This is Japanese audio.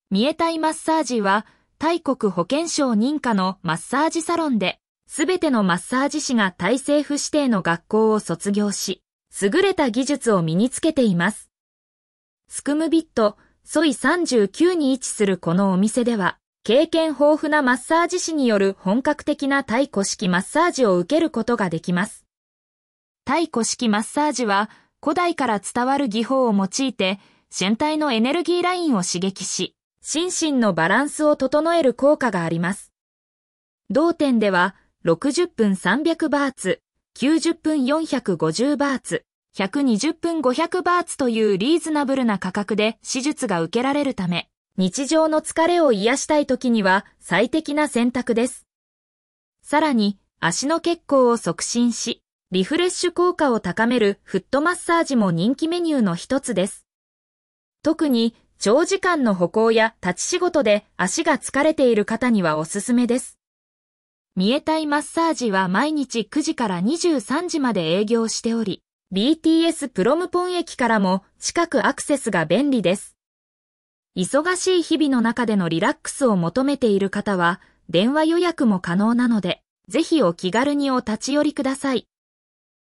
見えたいマッサージは、タイ国保健省認可のマッサージサロンで、すべてのマッサージ師がタイ政府指定の学校を卒業し、優れた技術を身につけています。スクムビット、ソイ39に位置するこのお店では、経験豊富なマッサージ師による本格的なタイ古式マッサージを受けることができます。タイ古式マッサージは、古代から伝わる技法を用いて、身体のエネルギーラインを刺激し、心身のバランスを整える効果があります。同店では、60分300バーツ、90分450バーツ、120分500バーツというリーズナブルな価格で手術が受けられるため、日常の疲れを癒したい時には最適な選択です。さらに、足の血行を促進し、リフレッシュ効果を高めるフットマッサージも人気メニューの一つです。特に、長時間の歩行や立ち仕事で足が疲れている方にはおすすめです。見えたいマッサージは毎日9時から23時まで営業しており、BTS プロムポン駅からも近くアクセスが便利です。忙しい日々の中でのリラックスを求めている方は、電話予約も可能なので、ぜひお気軽にお立ち寄りください。